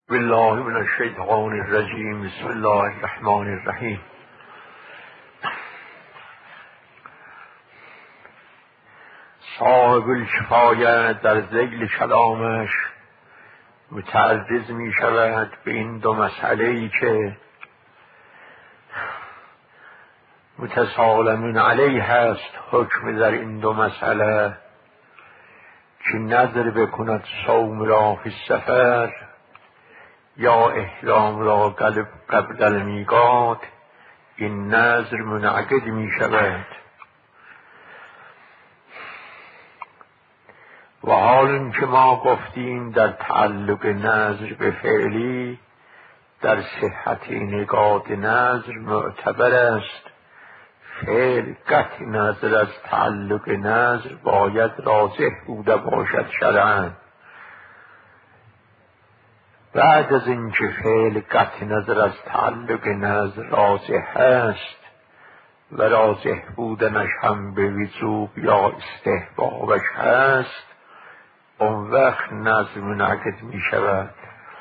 بالله من الشیطان الرجیم. بسم الله الرحمن الرحیم. صاحب الکفایه در ذیل کلامش متعرض می شود به این دو مسئله‌ای که متسالمون علیه هست. حکم در این دو مسئله که نظر بکند صوم را فی السفر یا احرام را قبل المیقات، این نظر منعقد می شود. و حال که ما گفتیم در تعلق نظر به فعلی در صحت نگات نظر معتبر است. فعل قطع نظر از تعلق نظر باید راجح بوده باشد شرعاً. بعد از اینکه فعل قطع نظر از تعلق نظر راجح است و راجح بودنش هم به وجوب یا استحبابش هست، اون وقت نظر منعقد می شود.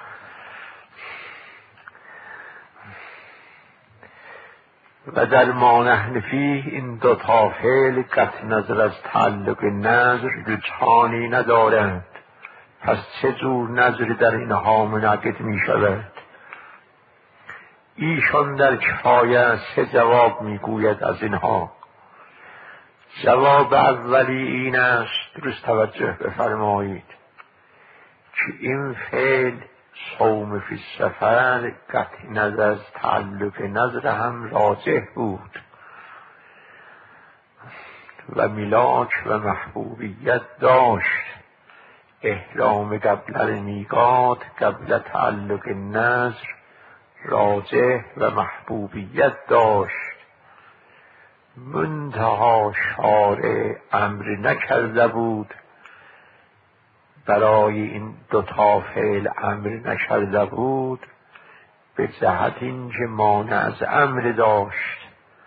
و در ما نحن فیه این دو تا فعل قطع نظر از تعلق نظر رجحانی ندارند. پس چه جور نظری در اینها منعقد می شود؟ ایشان در کفایه سه جواب می گوید از اینها. جواب اولی این است، درست توجه بفرمایید، که این فعل صوم فی السفر قطع نظر از تعلق نظر هم راجح بود و ملاک و محبوبیت داشت. احرام قبل المیقات قبل تعلق نظر راجح و محبوبیت داشت. منتها شارع امر نکرده بود، برای این دو تا فعل امر نکرده بود به جهت اینکه مانع از امر داشت.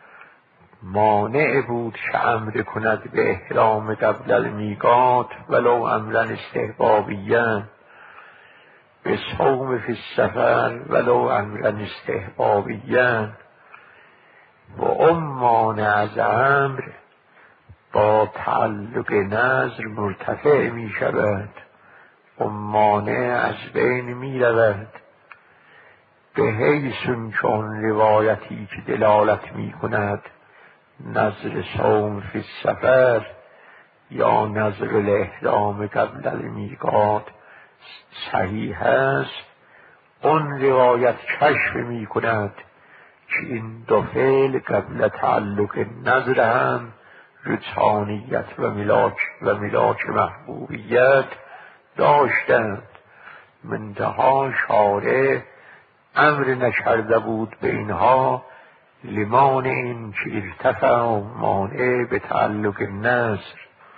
مانع بود که امر کند به احرام قبل المیقات ولو امرا استحبابیا، به صوم فی السفر ولو امرا استحبابیا. و اون مانع از امر با تعلق نظر مرتفع می شود، اون مانع از بین می رود. به حیث چون روایتی که دلالت می کند نظر صوم فی السفر یا نظر الاحرام قبل المیقات صحیح است، اون روایت کشف می کند که این دو فعل قبل تعلق نظر هم رجحانیت و ملاک محبوبیت داشتند. منتها شارع امر نکرده بود به اینها لمان این که ارتفع مانع به تعلق نظر.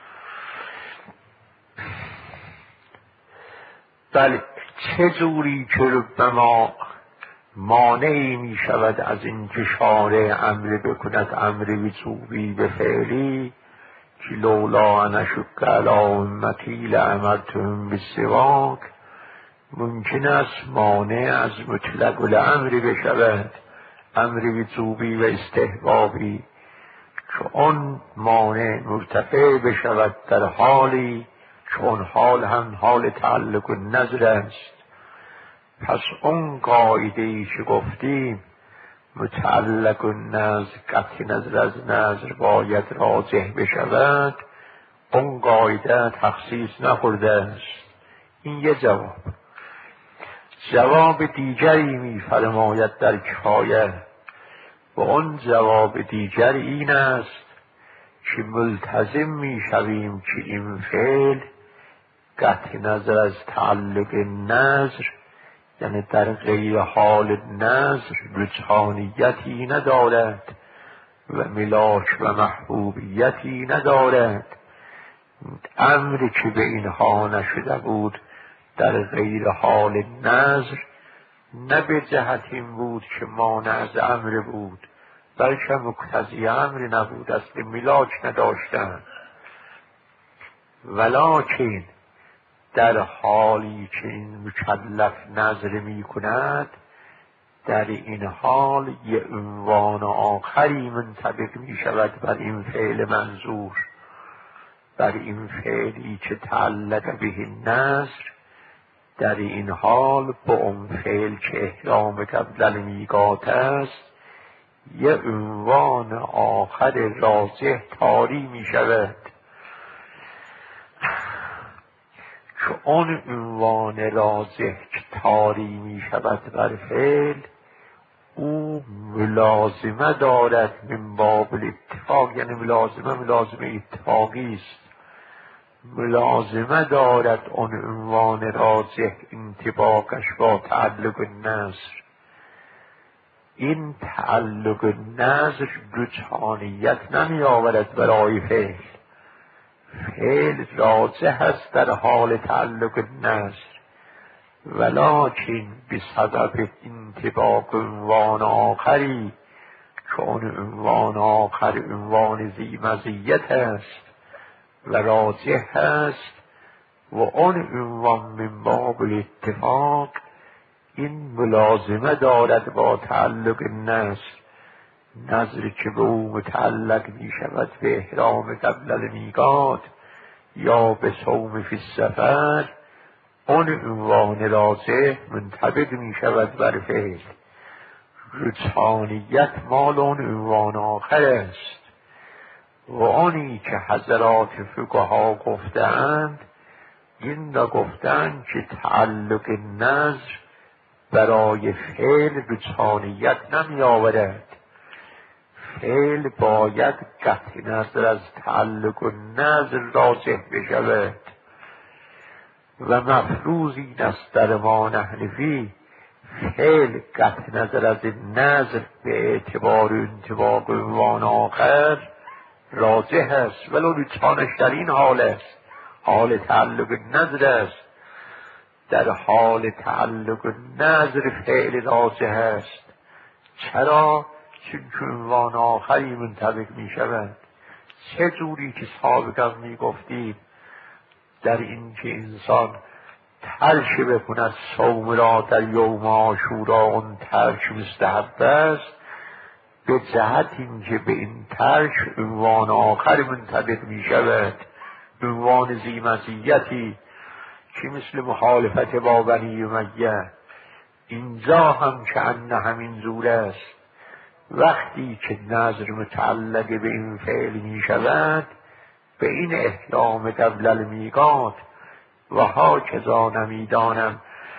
بله، چه جوری که ربما مانعی می شود از این که شارع امر بکند امر وجوبی به فعلی، که لولا ان اشق علی امتی لامرتهم بالسواک، ممکن است مانع از مطلق الامر بشود، امر وجوبی و استحبابی، که اون مانع مرتفع بشود در حالی که اون حال هم حال تعلق نظر است. پس اون قاعده‌ای که گفتیم متعلق النظر قطع نظر از نظر باید راجح بشود، اون قاعده تخصیص نخورده است. این یه جواب. جواب دیگری می فرماید در کفایه، و اون جواب دیگر این است که ملتزم می شویم که این فعل قطع نظر از تعلق نظر، یعنی در غیر حال نظر رجحانیتی ندارد و ملاک و محبوبیتی ندارد. امری که به اینها نشده بود در غیر حال نظر نه به جهت این بود که مانع از امر بود، بلکه مقتضی امر نبود، اصل ملاک نداشتند. ولکن در حالی که این مکلف نظر می کند، در این حال یه عنوان آخری منطبق می شود بر این فعل منظور، بر این فعلی که تعلق به نظر. در این حال با اون فعل که احرام قبل المیقات است یه عنوان آخر راجح طاری می شود، که اون عنوان راجح که طاری می شود بر فعل، او ملازمه دارد من باب الاتفاق، یعنی ملازمه اتفاقی است، ملازمه دارد اون عنوان راجح انطباقش با تعلق النظر. این تعلق النظر رجحانیت نمی آورد برای فعل، فعل راجح است در حال تعلق النظر، ولکن بسبب انطباق عنوان آخری که اون عنوان آخر عنوان ذی مزیت است و راجح است و اون عنوان من باب الاتفاق، این ملازمه دارد با تعلق النظر، نظر که به او متعلق می شود به احرام قبل المیقات یا به صوم فی السفر، اون عنوان راجح منطبق می شود بر فعل. رجحانیت مال اون عنوان آخر است و آنی که حضرات فقها گفتند، این را گفتند که تعلق نظر برای فعل رجحانیت نمی آورد، فعل باید قطع نظر از تعلق نظر راجح بشود و مفروض این است در ما حنفی فعل قطع نظر از نظر به اعتبار انطباق عنوان آخر راجح است، ولو رجحانش در این حال است، حال تعلق نظر است. در حال تعلق نظر فعل راجح است. چرا؟ چون عنوان آخری منطبق می شود. چه جوری که سابقا می گفتیم در این که انسان ترک بکند صوم را در یوم عاشورا، اون ترک مستحب است، به جهت این که به این ترک عنوان آخر منطبق می شود، عنوان ذی مزیتی که مثل مخالفت با بنی امیه. اینجا هم که انه همین زور است، وقتی که نظر متعلق به این فعل می شود، به این احرام قبل المیقات و ها کذا نمیدانم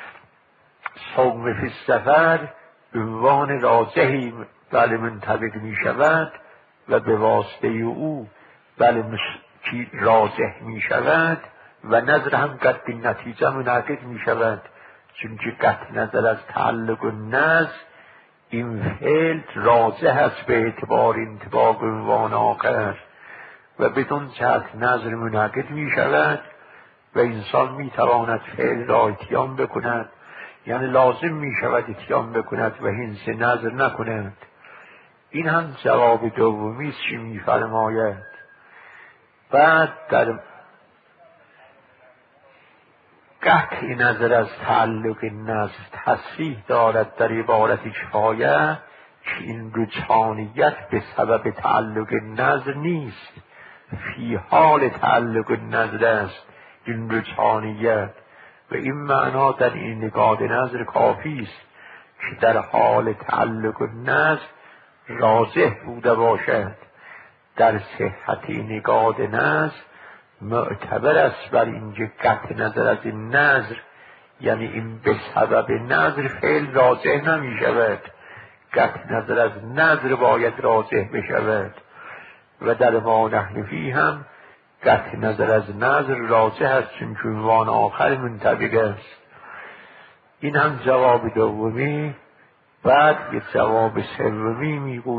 صوم فی السفر، عنوان راجحی بله منطبق می شود و به واسطه او بله راجح می شود و نظر هم قطع نتیجه منعقد می شود، چون که قطع نظر از تعلق النظر این فعل راجح است به اعتبار انطباق عنوان آخر و بدون جهت نظر منعقد می شود و انسان می تواند فعل را اتیان بکند، یعنی لازم می شود اتیان بکند و حنس نظر نکند. این هم جواب دومی است که می فرماید. بعد در قطع نظر از تعلق نظر تصریح دارد در عبارت کفایه که این رجحانیت به سبب تعلق نظر نیست، فی حال تعلق نظر است این رجحانیت، و این معنا در این نگاه نظر کافی است که در حال تعلق نظر راجح بوده باشد. در صحت نگاه نظر معتبر است بر اینکه قطع نظر از این نظر، یعنی این به سبب نظر فعل راجح نمی شود، قطع نظر از نظر باید راجح بشود و در ما نحنفی هم قطع نظر از نظر راجح است چون عنوان آخر منطبق است. این هم جواب دومی. بعد یک جواب سومی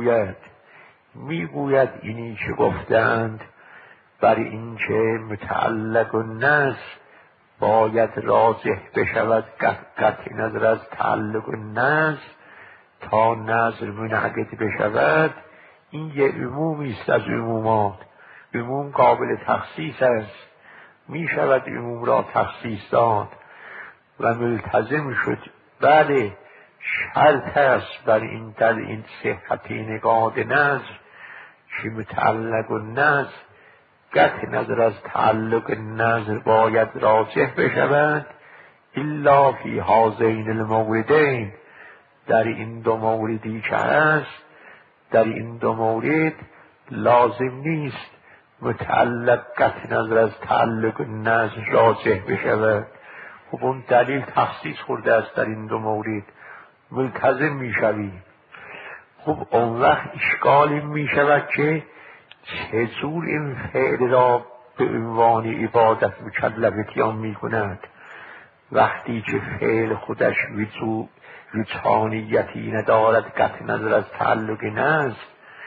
میگوید اینی که گفتند بر این که متعلق النظر باید راجح بشود قطع نظر از تعلق النظر تا نظر منعقد بشود، این یه عمومی است از عمومات، عموم قابل تخصیص است می شود عموم را تخصیص داد و ملتزم شد. بله، شرط است بر این در این صحت نگاه نظر که متعلق النظر قطع نظر از تعلق نظر باید راجح بشود الا فی هذین الموردین، در این دو موردی که هست، در این دو مورد لازم نیست متعلق قطع نظر از تعلق نظر راجح بشود. خب اون دلیل تخصیص خورده است در این دو مورد، ملتزم می شوی. خب اون وقت اشکالی می شود که چطور این فعل را به عنوان عبادت مکلفیان می کند وقتی که فعل خودش وجوبیتی ندارد، قطع نظر از تعلق نظر،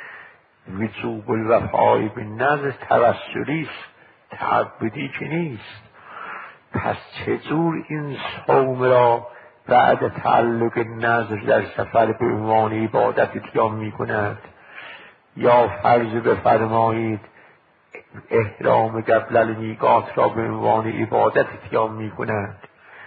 وجوب الوفای بالنظر توسلی است، تعبدی که نیست. پس چطور این صوم را بعد تعلق نظر در سفر به عنوان عبادت اتیان می کند؟ یا فرض بفرمایید احرام قبل المیقات را به عنوان عبادت اتیان می کند.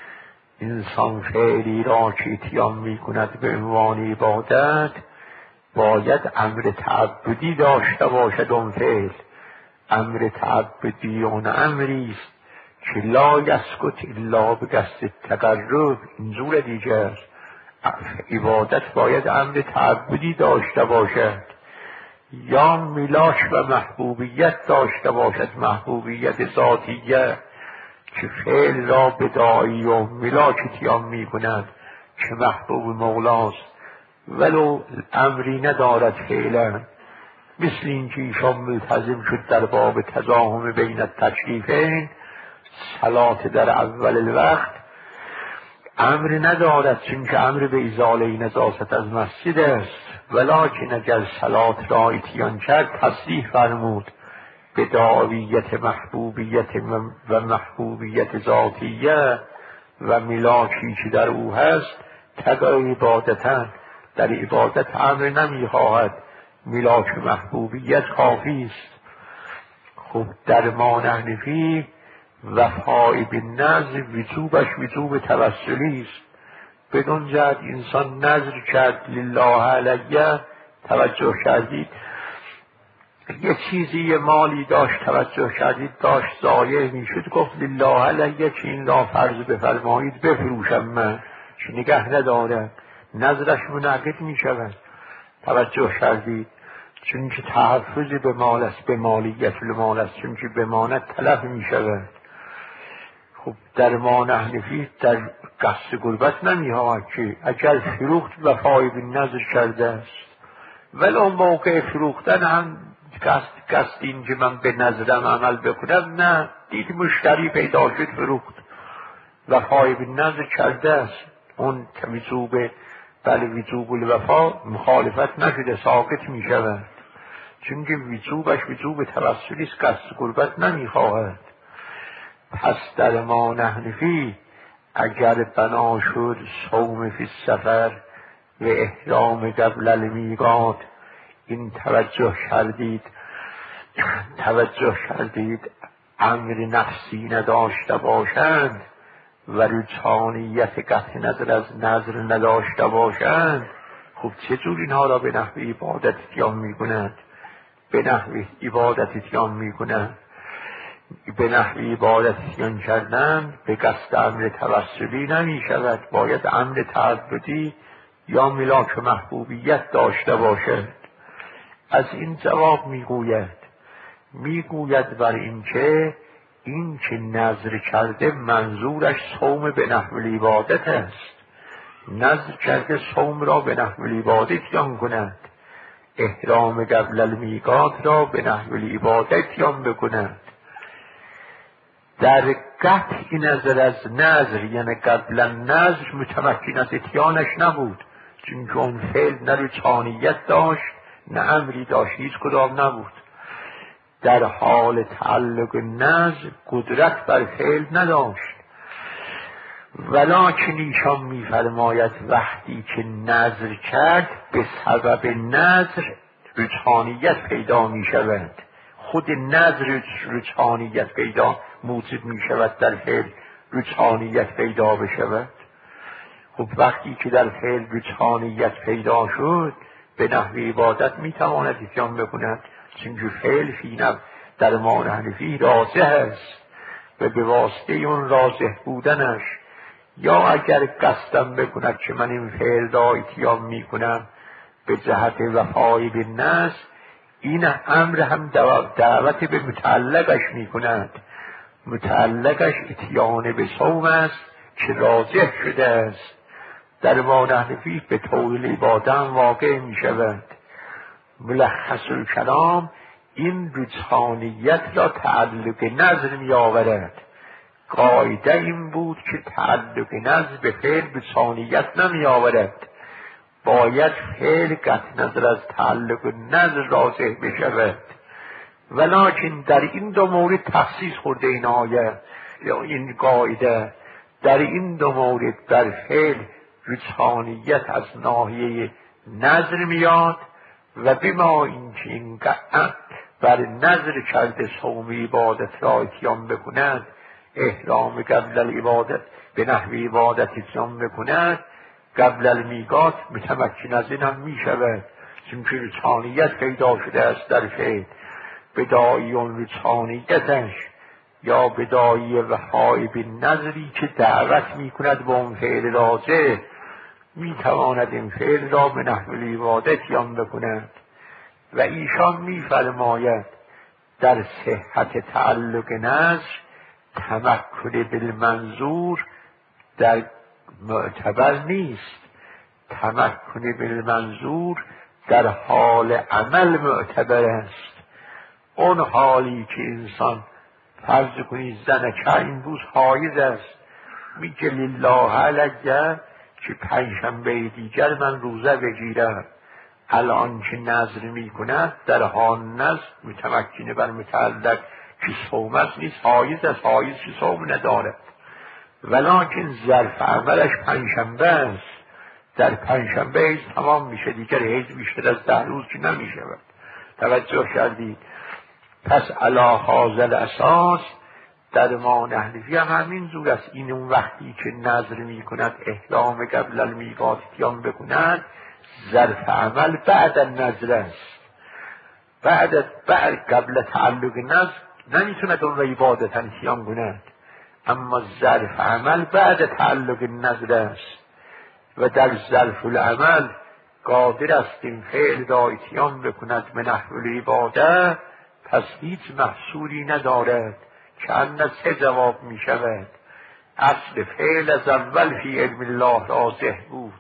انسان فعلی را که اتیان می کند به عنوان عبادت باید امر تعبدی داشته باشد. اون فعل امر تعبدی اون امری است که لا یسکت الا به قصد تقرب. اینجور دیگر عبادت باید امر تعبدی داشته باشد یا ملاک و محبوبیت داشته باشد، محبوبیت ذاتیه که فعل را به داعی و ملاک اتیان می کند که محبوب مولاست ولو امری ندارد فعلا. مثل اینکه ایشان ملتزم شد در باب تزاحم بین التشریفین، صلات در اول الوقت امر ندارد چون که امر به ازاله نجاست از مسجد است، ولکن اگر صلات را اتیان کرد تصریح فرمود به دعویت محبوبیت و محبوبیت ذاتیه و ملاکی که در او هست تبع عبادتن، در عبادت امر نمیخواهد، ملاک محبوبیت کافی است. خب در ما حنفی وفای بالنذر وجوبش وجوب توسلی است. بدون جهت انسان نذر کرد لله علیه، توجه کردید یه چیزی یه مالی داشت، توجه کردید داشت ضایع میشد، گفت لله علیه که این را فرض بفرمایید بفروشم من که نگه ندارم، نذرش منعقد می شود. توجه کردید چون که تحفظ به مال است، به مالیت المال است، چون که بماند تلف می شود. خب در ما حنفی در قصد غربت نمی آمد که اگر فروخت وفای به نذر کرده است، ولو موقع فروختن هم قصد این که من به نظرم عمل بکنم نه، دید مشتری پیدا شد فروخت، وفای به نذر کرده است، اون وجوب بله وجوب الوفا مخالفت نشده، ساقط می شود چون که وجوبش وجوب توسلی است، قصد غربت نمی خواهد. پس در ما حنفی اگر بنا شد صوم فی السفر و احرام قبل المیقات، این توجه کردید امر نفسی نداشته باشند و رجحانیت قطع نظر از نظر نداشته باشند، خب چجور اینها را به نحو عبادت اتیان می کنند؟ به نحو عبادت اتیان می کنند. به نحو عبادت اتیان کردن به قصد امر توسلی نمی شود، باید امر تعبدی یا ملاک محبوبیت داشته باشد. از این جواب میگوید بر این که نذر کرده منظورش صوم به نحو عبادت است، نذر کرده صوم را به نحو عبادت یان کند، احرام قبل المیقات را به نحو عبادت یان بکند. در قطع نظر از نذر یعنی قبل النذر متمکن از اتیانش نبود، چون که اون فعل نه رجحانیت داشت نه امری داشت، هیچ کدام نبود. در حال تعلق نذر قدرت بر فعل نداشت، ولکن ایشان می‌فرماید وقتی که نذر کرد به سبب نذر رجحانیت پیدا می‌شود، خود نذر رجحانیت پیدا، موجب می شود در فعل رجحانیت پیدا بشود. خب وقتی که در فعل رجحانیت پیدا شد به نحو عبادت می تواند اتیان بکند، چون فعل فی نفس در ما حنفی راضح است و به واسطه اون راضح بودنش یا اگر قصدم بکند که من این فعل را اتیان می کنم به جهت وفای به نص، این امر هم دعوت به متعلقش می کند. متعلقش اتیان به صوم است که راضح شده است. در ما حنفی به طول عبادت واقع می شود. ملخص الکلام این رجحانیت را تعلق نظر می آورد. قاعده این بود که تعلق نظر به فعل رجحانیت نمی آورد، باید فعل قطع نظر از تعلق نظر راضح بشود. ولکن در این دو مورد تخصیص خورده این آیه یا این قاعده. در این دو مورد در فعل رجحانیت از ناحیه نظر میاد و بما اینکه این قطع بر نظر کرده صوم عبادت را اتیان بکند، احرام قبل العبادت به نحو عبادت اتیان بکند، قبل المیقات متمکن از این هم می شود، چون که رجحانیت پیدا شده است در فعل. بدایی اون رجحانیتش یا بدایی وفای به نظری که دعوت می کند به اون فعل راضح، می تواند این فعل را به نحو عبادت اتیان بکند. و ایشان می فرماید در صحت تعلق نظر تمکن بالمنظور در معتبر نیست. تمکن بالمنظور در حال عمل معتبر است. اون حالی که انسان فرض کنید زنکه این روز حایض است، میگه لله علیه که پنجشنبه دیگر من روزه بگیرم. الان که نظر میکند در حال نظر متمکنه بر متعلق که صوم است نیست، حایض است، حایض که صوم ندارد، ولکن ظرف عملش پنجشنبه است. در پنجشنبه حیض تمام میشه، دیگر حیض بیشتر از 10 روز که نمیشود. توجه کردید؟ پس علی هذا الاساس در ما حنفی هم همین جور است. این اون وقتی که نظر میکند احرام قبل المیقات اتیان بکند، ظرف عمل بعد النظر است. بعد قبل تعلق نظر نمیتوند اون را عبادت اتیان کند، اما ظرف عمل بعد تعلق نظر است و در ظرف العمل قادر است این فعل را اتیان بکند به نحو العبادت. پس هیچ محصولی ندارد که ان 3 جواب می شود. اصل فعل از اول فی علم الله راضح بود،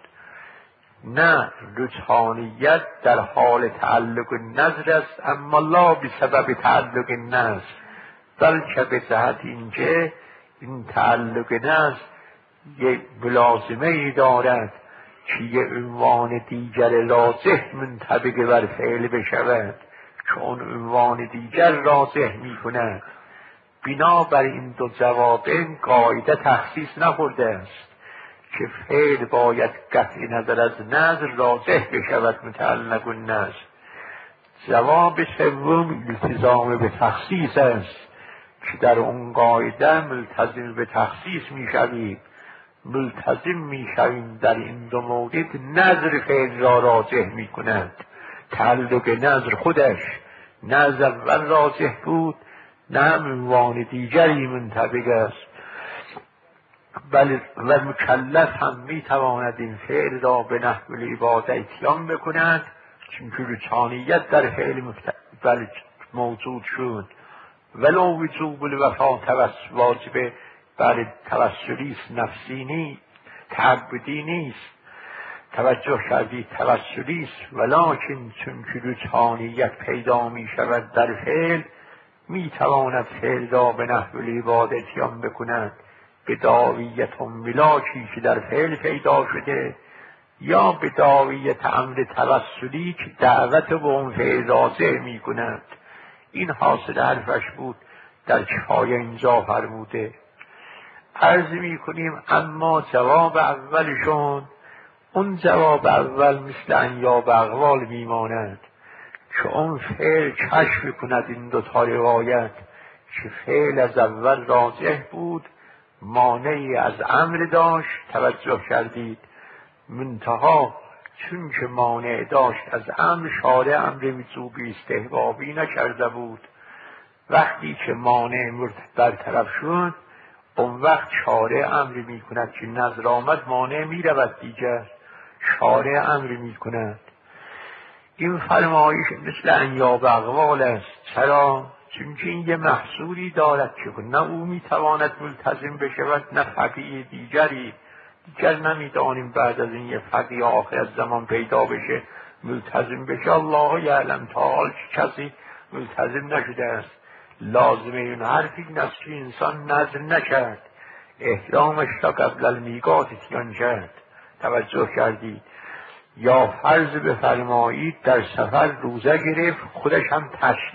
نه رجحانیت در حال تعلق نظر است، اما لا بسبب تعلق نظر، بلکه به جهت اینکه این تعلق نظر یک ملازمه ای دارد که یه عنوان دیگر راضح منطبق بر فعل بشود که اون عنوان دیگر راضح می کند. بنابر این دو جوابین قاعده تخصیص نخورده است که فعل باید قطع نظر از نظر راضح بشود متعلق النظر. جواب سوم التزام به تخصیص است که در اون قاعده ملتزم به تخصیص می شوید. ملتزم می شوید در این دو مورد نظر فعل را راضح می کند. تعلق نظر خودش نه از اول راضح بود، نه عنوان دیگری منطبق است. و مکلف هم می تواند این فعل را به نحو العبادت اتیان بکند، چون که رجحانیت در فعل موجود شد. ولو وجوب الوفا واجب بر توسلی نفسی نیست، تعبدی نیست. توجه کردید؟ توسلی است، ولکن چون که رجحانیت پیدا می شود در فعل، می تواند فعل را به نحو العبادت اتیان بکند به داویت ملاکی که در فعل پیدا شده، یا به داویت امر توسلی که دعوت به اون فعل راضح می کند. این حاصل حرفش بود در کفایه اینجا فرموده. عرض می کنیم اما جواب اولشون، اون جواب اول مثل انیاب اقوال می ماند که اون فعل کشف کند این 2 روایت که فعل از اول راجح بود، مانعی از امر داشت، توجه کردید. منتها چون که مانع داشت از امر، شارع امر وجوبی استحبابی نکرده بود. وقتی که مانع برطرف شد، اون وقت شارع امر می کند که نظر آمد مانع می رود دیگر، شارع امر می کند. این فرمایش مثل انیاب اقوال است. چرا؟ چون که این یه محصولی دارد که نه او می تواند ملتزم بشود نه فقیه دیگری. دیگر نمیدانیم بعد از این یه فقیه آخر از زمان پیدا بشه ملتزم بشه. الله یعلم تا حال کسی ملتزم نشده است. لازمه این حرفی این است که انسان نظر نکرد، احرامش را قبل المیقات اتیان کرد. توجه کردید؟ یا فرض بفرمایید در سفر روزه گرفت، خودش هم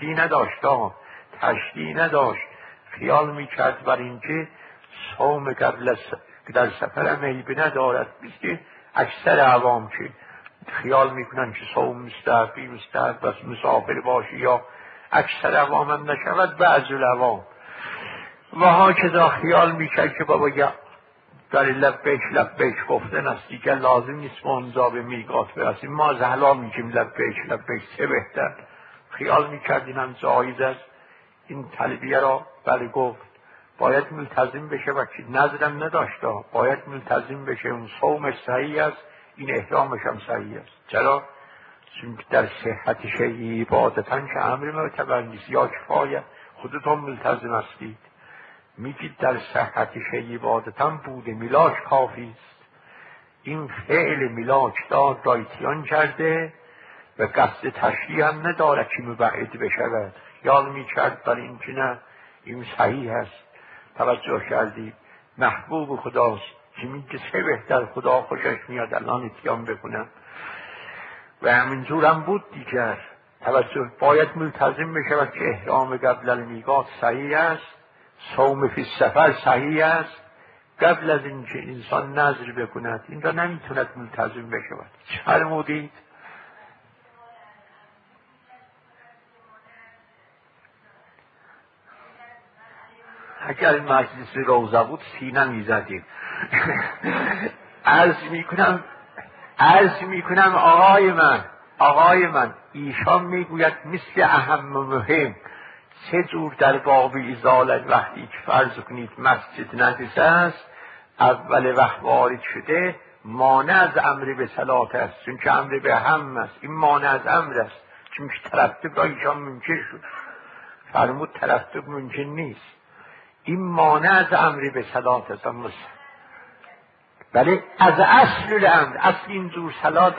تشریع نداشت، خیال میکرد بر اینکه صوم قبل در سفر هم عیبی ندارد. مثل اکثر عوام که خیال میکنن که صوم مستحب بس مسافر باشی، یا اکثر عوام هم نشود، بعض العوام و ها کذا خیال میکرد که بابا در لبیک گفتن است دیگر لازم نیست ما اونجا به میقات برسیم، ما از حالا میگیم لبیک چه بهتر. خیال میکرد این هم جایز است این تلبیه را. بله گفت باید ملتزم بشه و که نظرم نداشته، باید ملتزم بشه. اون صومش صحیح است، این احرامش هم صحیح است. چرا؟ چون در صحت شیعی عبادتاً که امر معتبر نیست. یا کفایه خودتون ملتزم هستید، میگید در صحت شیعی عبادتاً بوده میلاک کافی است. این فعل میلاک داد رایتیان کرده و قصد تشریح هم نداره که مبعد بشود. خیال میکرد برای این که نه این صحیح است. توجه کردید؟ محبوب خداست که میگه چه بهتر، خدا خوشش میاد الان اتیان بکنم. و همینجور هم بود دیگر. توجه، باید ملتزم بشود که احرام قبل المیقات صحیح است، صوم فی السفر صحیح است. قبل از اینکه انسان نذر بکند این را نمیتوند ملتزم بشود. چه فرمودید؟ اگر مجلس روزه بود سینه میزدیم. عرض میکنم آقای من ایشان میگوید مثل اهم مهم. چه جور در باب ازالت وقتی که فرض کنید مسجد نجس است، اول وقت وارد شده، مانع از امر به صلات است، چون که امر به هم است. این مانع از امر است، چون که ترتب را ایشان ممکن شد. فرمود ترتب ممکن نیست، این مانع از امر به صلات است. بله از اصل الامر، اصل این جور صلات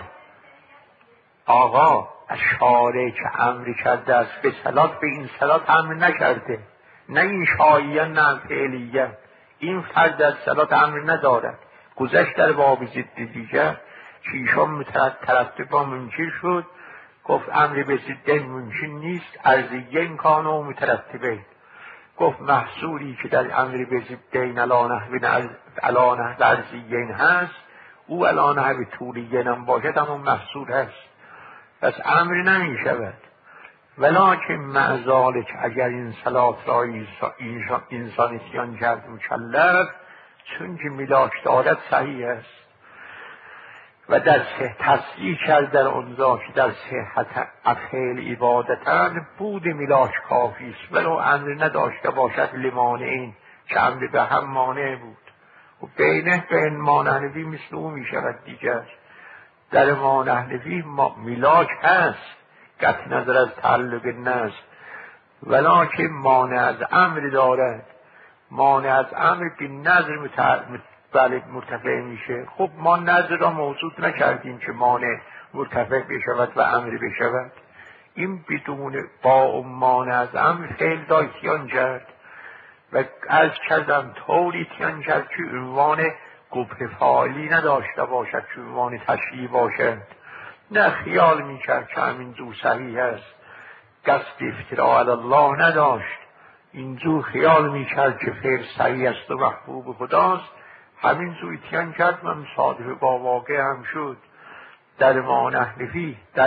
آقا شارع که امر کرده است به صلات، به این صلات امر نکرده. نه این شایعه نه فعلیه. این فرد از صلات امر ندارد. گذشت در باب ضد دیگر که ایشان ترتب با ممکن شد، گفت امر به ضدین ممکن نیست، ارضیه امکان و مترتبه. گفت محصولی که در امر به ضدین علی نحو ارضیین هست، او علی نحو طولین هم باشد همون محصول هست، پس امر نمی شود. ولکن معذالک اگر این صلات را انسان اتیان کرد مکلف، چون که میلاک دارد صحیح است و در تصریح کرد در اونجا که در صحت افعال عبادتن بود میلاک کافی است، ولو امر نداشته باشد لمانعین که امر به هم مانع بود. و بین ما نحنفی مثل او می شود دیگر. در ما نحنفی میلاک هست، قطع نظر از تعلق نظر، ولکن مانع از امر دارد. مانع از امر به نظر مرتفع میشه. خب ما نظر را موجود نکردیم که مانع مرتفع بشود و امر بشود. این بدون با مانع از امر فعل دایتیان کرد و عرض کردم طوری تیان کرد که عنوان قبح فعالی نداشته باشد، که عنوان تشریح باشد. نه خیال میکرد که همین جور صحیح است، قصد افتراء علی الله نداشت. اینجور خیال میکرد که فعل صحیح است و محبوب خداست، همین جور اتیان کرد و مصادف با واقع هم شد. در ما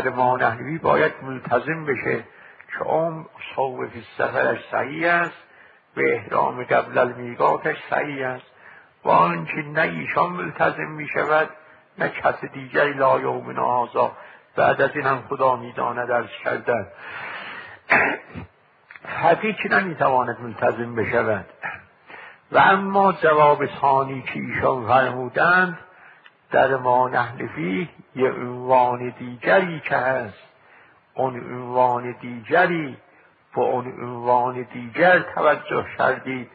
نحنفی باید ملتزم بشه که اون صوم فی السفرش صحیح است، به احرام قبل المیقاتش سعی است و آنچه نه ایشان ملتزم می شود نه کس دیگری لا یومن هذا بعد از این هم خدا می داند عرض کردن هیچی نمی تواند ملتزم بشود. و اما جواب ثانی که ایشان فرمودند در ما نحن فیه یه عنوان دیگری که هست، اون عنوان دیگری با اون عنوان دیگر توجه کردید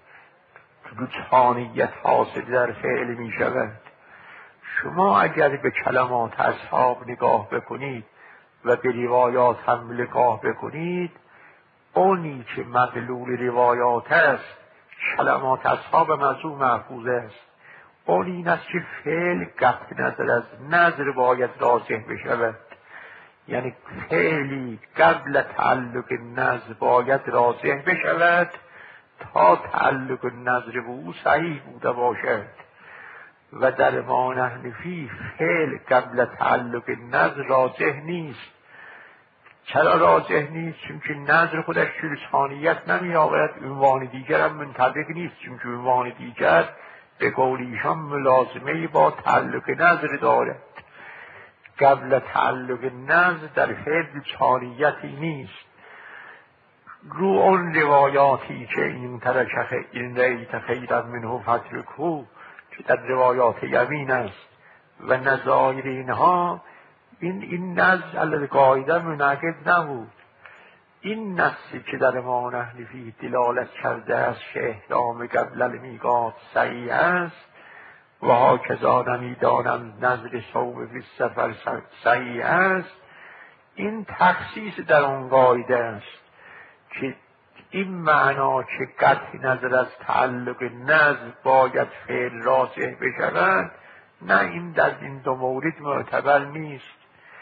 روحانیت حاصل در فعل می شود. شما اگر به کلمات اصحاب نگاه بکنید و به روایات هم نگاه بکنید، اونی که مدلول روایات است کلمات اصحاب موضوع محفوظ است. اون این است که فعل قطع نظر از نظر باید راجح بشود، یعنی فعلی قبل تعلق نظر باید راجح بشود تا تعلق نظر به او صحیح بوده باشد. و در ما نحن فیه فعل قبل تعلق نظر راجح نیست. چرا راجح نیست؟ چون که نظر خودش لسانیت نمی آورد، عنوان دیگر هم منطبق نیست، چون که عنوان دیگر به قول ایشان ملازمه با تعلق نظر دارد. قبل تعلق نظر در فعل لسانیتی نیست. رو اون روایاتی که این ترکه این ریت خیرا منه فترکه که در روایات یمین است و نظایر اینها، این نظر علیه قاعده منعقد نبود. این نصی که در ما نحن فیه دلالت کرده است که احرام قبل المیقات صحیح است و هاکذا نمیدانم نظر صوم فی السفر صحیح است، این تخصیص در اون قاعده است که این معنا که قطع نظر از تعلق نظر باید فعل راجح بشود، نه، این در این دو مورد معتبر نیست.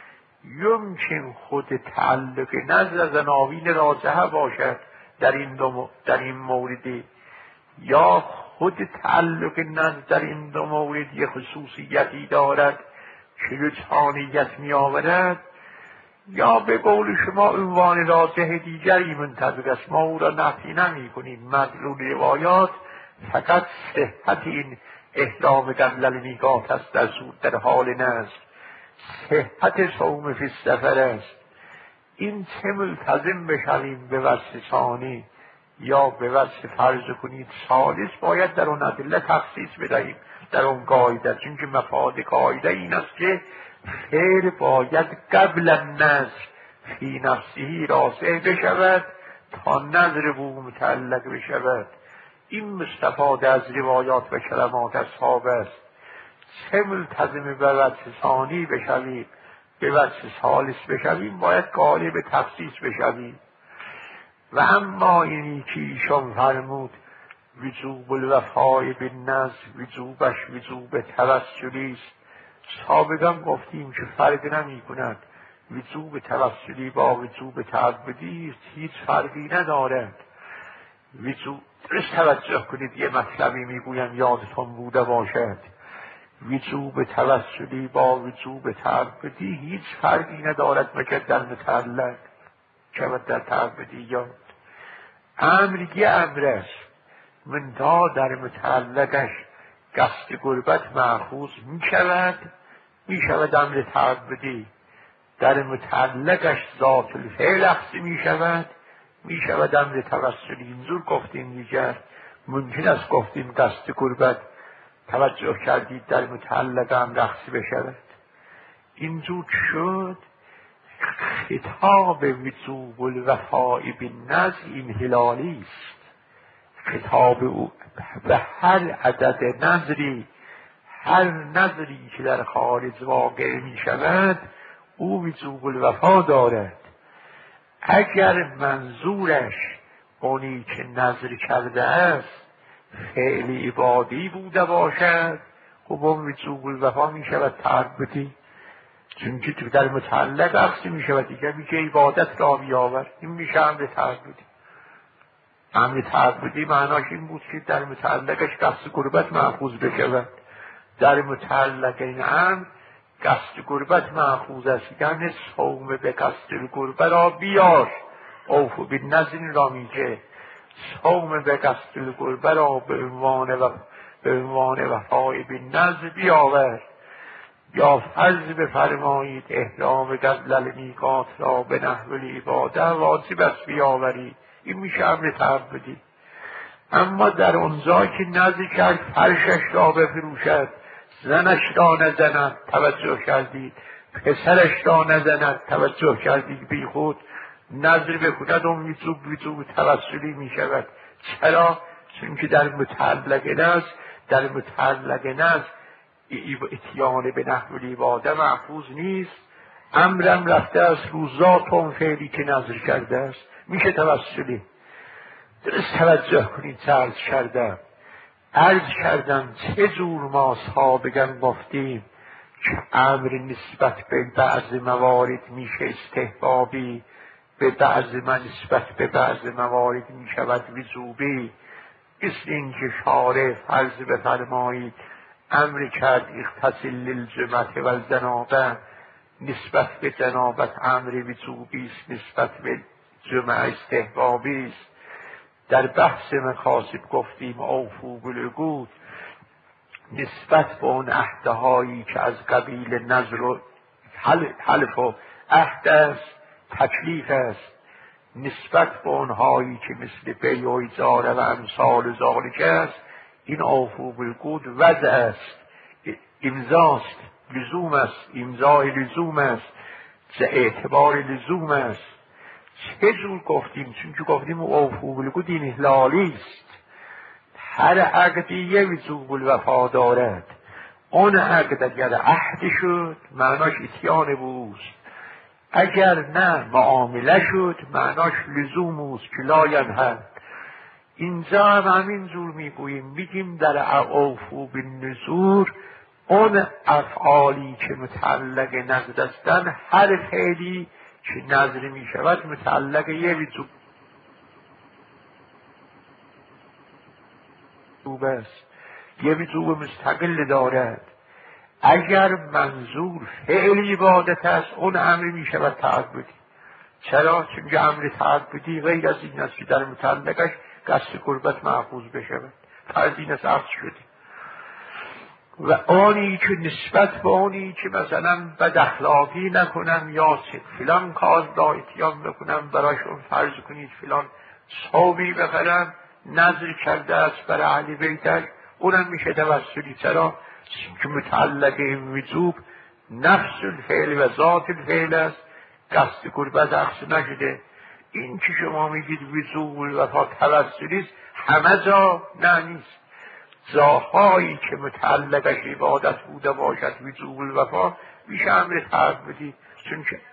یمکن خود تعلق نظر از عناوین راجحه باشد در این موردی، یا خود تعلق نظر در این دو مورد یک خصوصیتی دارد که لسانیت می آورد، یا به قول شما عنوان راجح دیگری منطبق است. ما او را نفی نمی کنیم. مدلول روایات فقط صحت این احرام قبل المیقات است در حال نظر، صحت صوم فی السفر است. این چه ملتزم بشویم به وصف ثانی یا به وصف فرض کنید ثالث، باید در اون ادله تخصیص بدهیم در اون قاعده، چون که مفاد قاعده این است که فعل باید قبل النظر فی نفسه راجع بشود تا نظر به متعلق بشود. این مستفاده از روایات و کلمات اصحاب است. چه ملتزم به وصف ثانی بشویم به وصف ثالث بشویم، باید قالب تخصیص بشویم. و اما اینی که ایشان فرمود وجوب الوفای بالنظر، وجوبش وجوب توسلی است. سابقا گفتیم که فرق نمی کند، وجوب توسلی با وجوب تعبدی است، هیچ فرقی ندارد. وجوب توجه کنید، یه مطلبی میگویم یادتون بوده باشد، وجوب توسلی با وجوب تعبدی هیچ فرقی ندارد مگر در متعلق که در تعبدی یاد امر یه امر است، منتها در متعلقش قصد قربت مأخوذ می شود امر تعبدی، در متعلقش ذات الفعل اخذ می شود امر توسلی. اینجور گفتیم دیگر ممکن است گفتیم قصد قربت توجه کردید در متعلق امر اخذ بشود. اینجور شد خطاب وجوب الوفاء بالنظر این هلالی است. خطاب او به هر عدد نظری، هر نظری که در خارج واقع می شود او وجوب الوفا دارد. اگر منظورش اونی که نظر کرده است فعل عبادی بوده باشد، خب اون وجوب الوفا می شود تعبدی، چون که در متعلق اخذ می شود دیگر میشه عبادت را بیاورد، این میشه امر تعبدی. امر تعبدی معناش این بود که در متعلقش قصد قربت مأخوذ بشود، در متعلق این امر قصد قربت مأخوذ است، یعنی صوم به قصد قربت را بیار، اوف بالنظر را میگه صوم به قصد القربه را به عنوان وفای به نذر بیاور، یا فرض بفرمایید احرام قبل المیقات را به نحو العباده واجب است بیاورید. این میشه امر تعبدی. اما در اونجا که نذر کرد فرشش را بفروشد، زنش را نزند، توجه کردید، پسرش را نزند، توجه کردید، بی خود نذر بکند اون وجوب توسلی می شود. چرا؟ چون که در متعلق نذر اتیان به نحو العباده محفوظ نیست. امرم رفته است روزات اون فعلی که نذر کرده است، میشه توسلی. درست توجه کنید. عرض کردم چه جور ما سابقا گفتیم که امر نسبت به بعض موارد میشه استحبابی، به بعض نسبت به بعض موارد میشود وجوبی. مثل اینکه شارع فرض بفرمایید امر کرد اغتسل للجمعة والجنابه، نسبت به جنابت امر وجوبی است، نسبت به جمعه استحبابی است. در بحث مکاسب گفتیم اوفوا بالعقود، نسبت به اون عهدهایی که از قبیل نذر و حلف و عهد است، تکلیف است، نسبت به اونهایی که مثل بیع و اجاره و امثال ذالک است، این اوفوا بالعقود وضع است، امضاست، لزوم است، امضای لزوم است، اعتبار لزوم است. چه جور گفتیم؟ چون که گفتیم اوفوا بالعقود این احلالی است. هر عقدی یه وجوب الوفا دارد. اون عقد اگر عهد شد معناش اتیان بوست، اگر نه معامله شد معناش لزوم اوست که لا ینهد. اینجا هم همین جور میگیم در اوفوا بالنذور اون افعالی که متعلق نذر هستند، هر فعلی که نذر می شود متعلق یه وجوب است، یه وجوب مستقل دارد. اگر منظور فعل عبادت است اون امر می شود تعبدی. چرا؟ چون که امر تعبدی غیر از این است که در متعلقش قصد قربت محفوظ بشود. فرض این است عقد شده و آنی که نسبت به آنی که مثلا بد اخلاقی نکنم یا فلان کار را اتیان بکنم، برایشون فرض کنید فلان صوبی بخرم، نذر کرده است برای اهل بیتش، اونم میشه توسلی. چرا؟ که متعلق این وجوب نفس الفعل و ذات الفعل است، قصد قربت عقص نشده. این که شما میگید وجوب الوفا توسلی است، همه جا نه نیست. جاهایی که متعلقش عبادت بوده باشد وجوب الوفا میشه امر تعبدی. چون که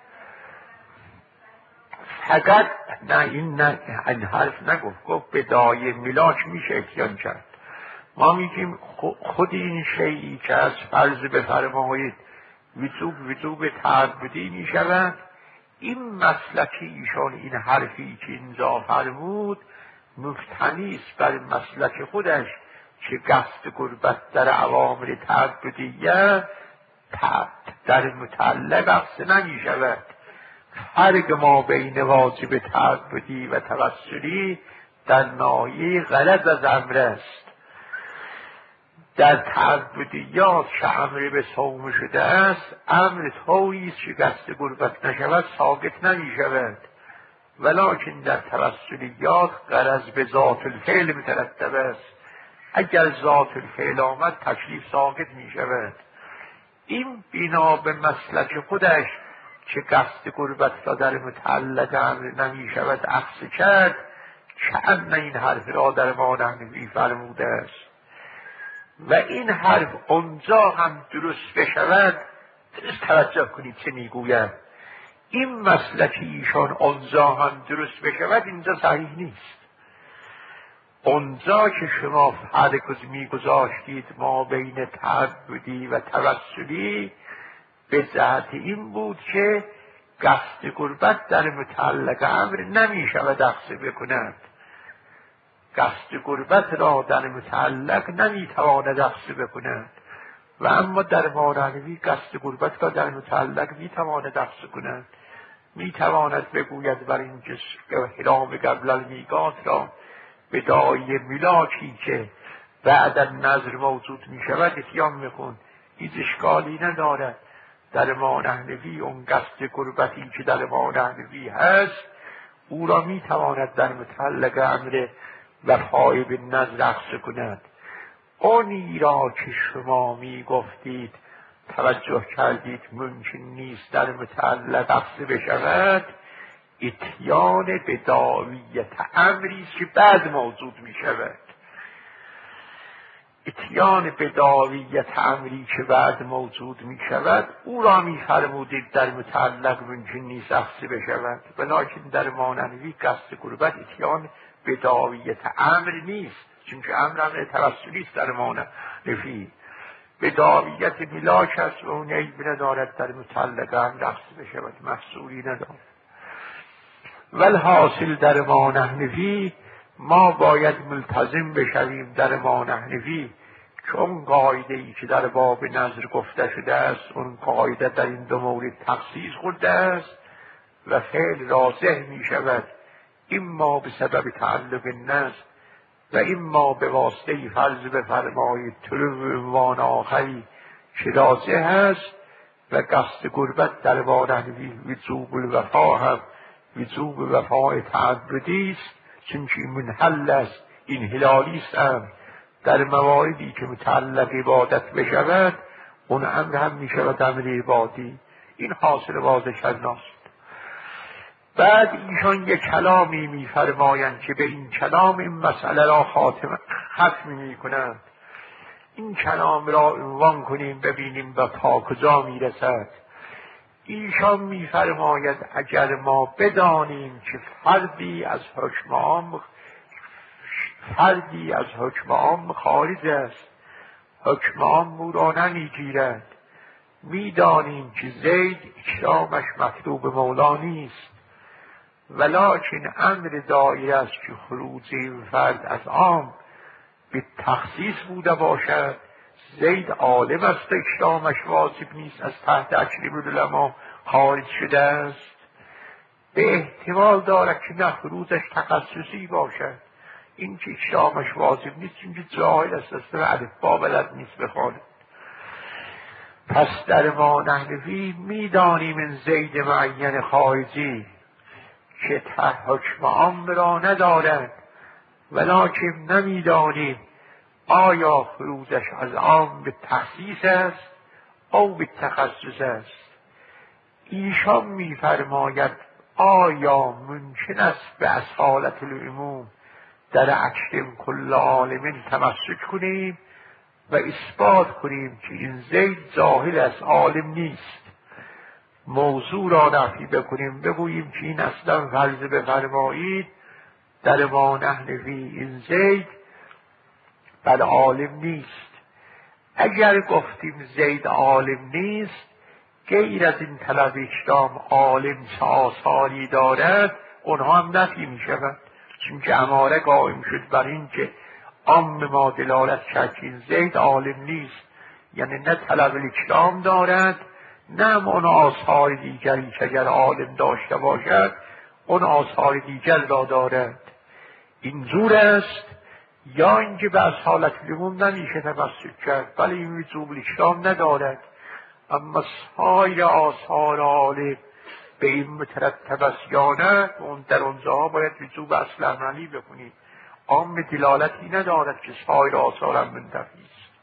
فقط این حرف نگفت، گفت به دایه ملاک میشه اتیان کرد. ما میگیم خود این شیعی که از فرض بفرمایید وجوب تعبدی میشود، این مسلکی ایشان این حرفی که اینجا فرمود مفتنی است بر مسلک خودش که قصد قربت در اوامر تعبدیه در متعلق عقص نمی شود. فرق ما بین واجب تعبدی و توسلی در ناحیه غرض از امر است. در تعبدیات که امر به صوم شده است، امر طوری است که قصد قربت نشود ساقط نمی شود، ولکن در توسلیات غرض به ذات الفعل مترتب است. اگر ذات الفعل آمد تکلیف ساقط می شود. این بنا به مسلک خودش که قصد قربت را در متعلق امر نمی شود عقص کرد، که ان این حرف را در ما نحوی فرموده است. و این حرف اونجا هم درست بشود، درست توجه کنید چه میگوید. این مسلک ایشان اونجا هم درست بشود اینجا صحیح نیست. اونجا که شما فرق میگذاشتید ما بین تعبدی و توسلی به جهت این بود که قصد قربت در متعلق امر نمی شود عقص بکند، قصد قربت را در متعلق نمی تواند عقص بکند. و اما در مانوی قصد قربت را در متعلق می تواند عقص کند. می تواند بگوید بر این احرام قبل المیقات را بدای ملاکی که بعد از نظر موجود می شود اتیان میکن، هیچ اشکالی ندارد. در ما نحنفی اون قصد قربتی که در ما نحنفی هست او را می تواند در متعلق امر وفای به نظر اخذ کند. اونی را که شما می گفتید توجه کردید ممکن نیست در متعلق اخذ بشود، اتیان به دعویت امری که بعد موجود می شود. اتیان به دعویت امری که بعد موجود می شود او را می فرمودید در متعلق ممکن نیست اخذ بشود، ولیکن در ما نحنفی قصد قربت اتیان به دعویت امر نیست، چون که امر توسلی است. در ما نحنفی به دعویت ملاک است و اون عیب ندارد در متعلق امر اخذ بشود، محصولی ندارد. والحاصل در ما نحنفی ما باید ملتزم بشویم در ما نحنفی که اون قاعده ای که در باب نظر گفته شده است اون قاعده در این دو مورد تخصیص خورده است و فعل راجح می شود، اما به سبب تعلق نظر و اما به واسطه فرض بفرمایید طلوع عنوان آخری که راجح است. و قصد قربت در ما نحنفی وجوب الوفا هم وجوب وفای تعبدی است، چون که منحل است، این هلالی است. در مواردی که متعلق عبادت بشود اون امر هم می شود امر عبادی. این حاصل واضح شدناست. بعد ایشان یک کلامی می فرمایند که به این کلام این مسئله را ختم می کنند. این کلام را عنوان کنیم ببینیم به تا کجا می رسد. ایشان می فرماید اگر ما بدانیم که فردی از حکم عام خارج است، حکم عام او را نمی گیرد، می دانیم که زید اکرامش مطلوب مولا نیست، ولکن امر دایر است که خروج این فرد از عام به تخصیص بوده باشد. زید عالم است اکرامش واجب نیست، از تحت اکرام العلماء خارج شده است. به احتمال دارد که نه خروجش تخصصی باشد، این که اکرامش واجب نیست چون که جاهل است، اصلا الفبا بلد نیست بخواند. پس در ما نحنفی میدانیم این زید معین خارجی که حکم عام را ندارد، ولکن نمیدانیم آیا خروجش از عام به تخصیص است او به تخصص است. ایشان میفرماید آیا ممکن است به اصالت العموم در اکرم کل عالم تمسک کنیم و اثبات کنیم که این زید جاهل است، عالم نیست، موضوع را نفی بکنیم، بگوییم که این اصلا فرض بفرمایید در ما نحنفی این زید بل عالم نیست. اگر گفتیم زید عالم نیست، غیر از این طلب اکرام عالم چه آثاری دارد اونها هم نفی می شود، چون که اماره قائم شد بر این که عام ما دلالت کرد که این زید عالم نیست، یعنی نه طلب اکرام دارد نه اون آثار دیگری که اگر عالم داشته باشد اون آثار دیگر را دارد. اینجور است. یا اینکه به اصالت العموم نمیشه تمسک کرد ولی این وجوب اکرام ندارد، اما سایر آثار عالم به این مترتب است یا نه، اون در اونجاها باید وجوب اصل عملی بکنید. عام دلالتی ندارد که سایر آثار هم منتفی است.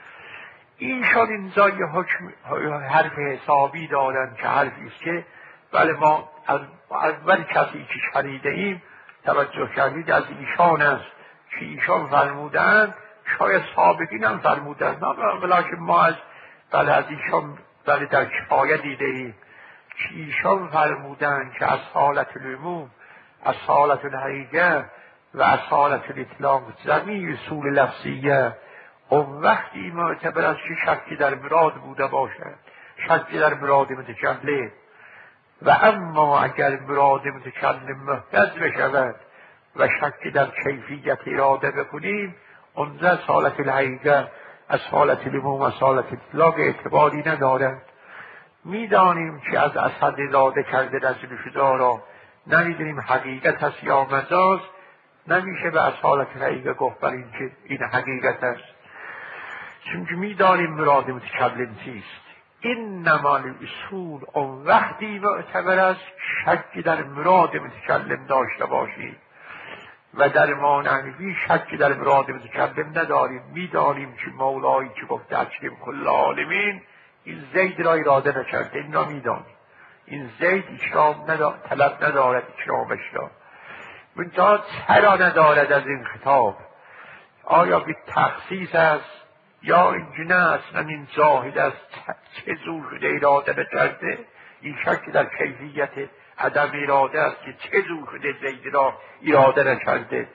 اینشان اینجا یه حرف حسابی دارن که حرفی است که بله ما از اول کسی که شنیده ایم توجه کردید از ایشان است که ایشان فرمودند، شاید سابقین هم فرمودند، ولیکن ما از ایشان در کفایه دیده ایم که ایشان فرمودند که اصالت العموم، اصالت الحقیقه و اصالت الاطلاق جمیع اصول لفظیه اون وقتی معتبر است که شکی در مراد بوده باشد، شکی در مراد متکلم. و اما اگر مراد متکلم محتج بشود و شکی در کیفیت اراده بکنیم، اونجا اصالت الحقیقه، اصالت العموم، اصالت اطلاق اعتباری ندارد. میدانیم که از اصل اراده کرده رسول شده را نمیدونیم حقیقت است یا مجاز، نمیشه به اصالت حقیقت گفت بر این که این حقیقت است، چون که میدانیم مراد متکلم چیست. این نمان اصول اون وقتی معتبر است شکی در مراد متکلم داشته باشیم و در ما نحوی شکی در مراد متکلم نداریم. میدانیم که مولایی که گفته اکرم کل عالمین، این زید را اراده نکرده، این را میدانیم. این زید اکرام طلب ندارد، اکرامش را منتها چرا ندارد از این خطاب؟ آیا به تخصیص است یا اینجا نه اصلا این زاهد است چه زور شده اراده نکرده؟ این شک در کیفیت عدم اراده است که چه زور شده زید را اراده نکرده.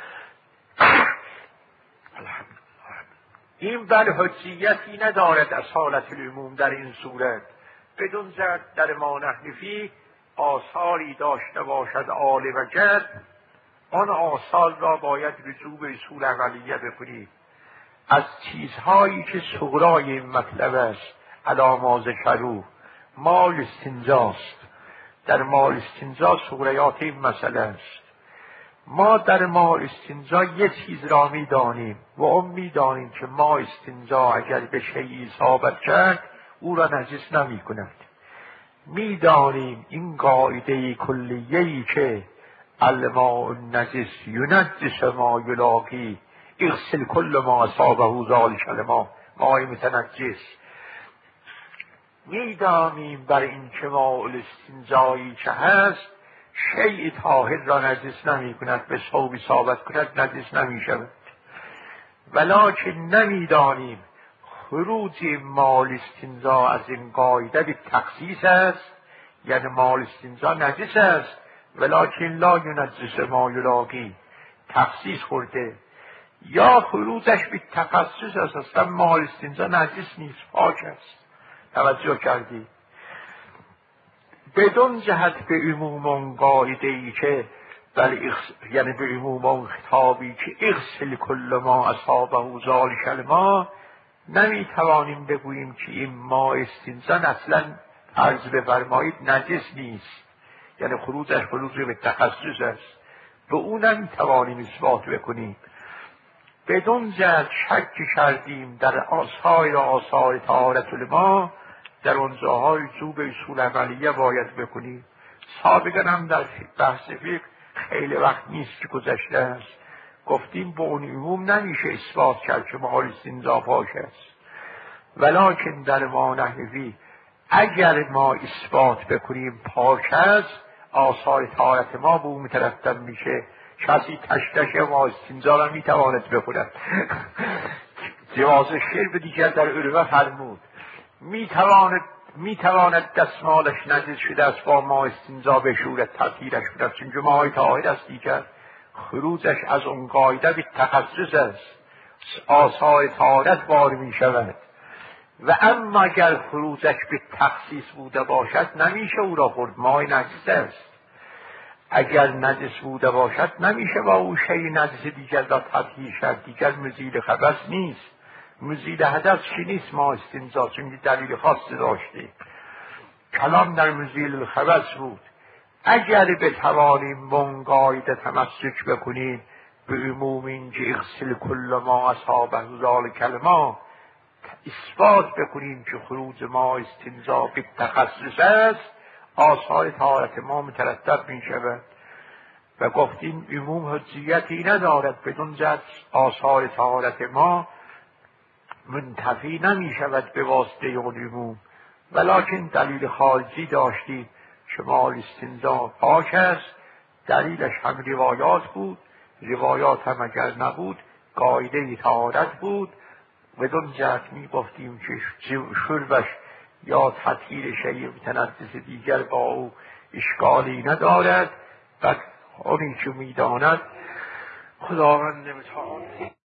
این بر حجیتی ندارد اصالت العموم در این صورت، بدون زد در ما نحنفی آثاری داشته باشد عالی و جد، آن آثار را باید رجوع به اصول اولیه بکنید. از چیزهایی که صغرای این مطلب است علاماز شروع مال استنجاست. در مال استنجا صغریات این مسئله است. ما در مال استنجا یه چیز را میدانیم و اون میدانیم که ما استنجا اگر به شیئی اصابت کرد او را نجس نمی کند. میدانیم این قاعده کلیه‌ای که الماء النجس ینجس ما یلاقی اغسل کل ما اصابه ذلک الماء، ماء متنجس. میدانیم بر این که ماء الاستنجایی که هست شیء طاهر را نجس نمی کند، به ثوب اصابت کند نجس نمی شود. ولکن نمیدانیم خروج مال استنجا از این قاعده به تخصیص است، یعنی مال استنجا نجس است ولکن لا ینجس ما یلاقی، تخصیص خورده، یا خروجش به تخصص است، اصلا مال استنجا نجس نیست، پاک است. توجه کردی؟ بدون جهت به عموم قاعده ای که یعنی به عموم خطابی که اغسل کل ما اصابه ذلک الماء، نمیتوانیم بگوییم که این ما استنجا اصلا عرض بفرمایید نجس نیست، یعنی خروجش خروج به تخصص است، به اون نمیتوانیم اثبات بکنیم. بدون جهت شک کردیم در آثار طهارت الماء، در اون جاهای رجوع به اصول عملیه باید بکنیم. سابقا هم در بحث فقه خیلی وقت نیست که گذشته است گفتیم به اون عموم نمیشه اثبات کرد که مال استنجا پاک است، ولکن در ما نحوی اگر ما اثبات بکنیم پاک است، آثار طهارت ما به اون مترتب میشه. کسی تشتش ما استنجا را میتواند بکند. جواز شرب دیگر در عروه فرمود میتواند دستمالش نجس شده است با ما استنجا بشورد تطهیرش کند، چون ماء طاهر است دیگر. خروجش از اون قاعده به تخصص است، آثار طهارت بار می شود. و اما اگر خروجش به تخصیص بوده باشد نمیشه او را خورد، ماء نجس است. اگر نجس بوده باشد نمیشه با او شیء نجس دیگر را تطهیر شد، دیگر مزیل خبث نیست. مزیل حدث چی نیست ما استنجا، چون دلیل خاصی داشته. کلام در مزیل الخبث بود. اگر بتوانیم به اون قاعده تمسک بکنیم به عموم این که اغسل کل ما اصابه ذلک الماء، اثبات بکنیم که خروج ما استنجا به تخصص است، آثار طهارت ما مترتب می شود. و گفتیم عموم حجیتی ندارد، بدون جهت آثار طهارت ما منتفی نمی شود به واسطه اون عموم. ولکن دلیل خارجی داشتیم که مال استنجا پاک است، دلیلش هم روایات بود، روایات هم اگر نبود قاعده طهارت بود. بدون جهت می گفتیم که شربش یا تطهیر شیء متنجس دیگر با او اشکالی ندارد و اونی که می داند خداوند متعال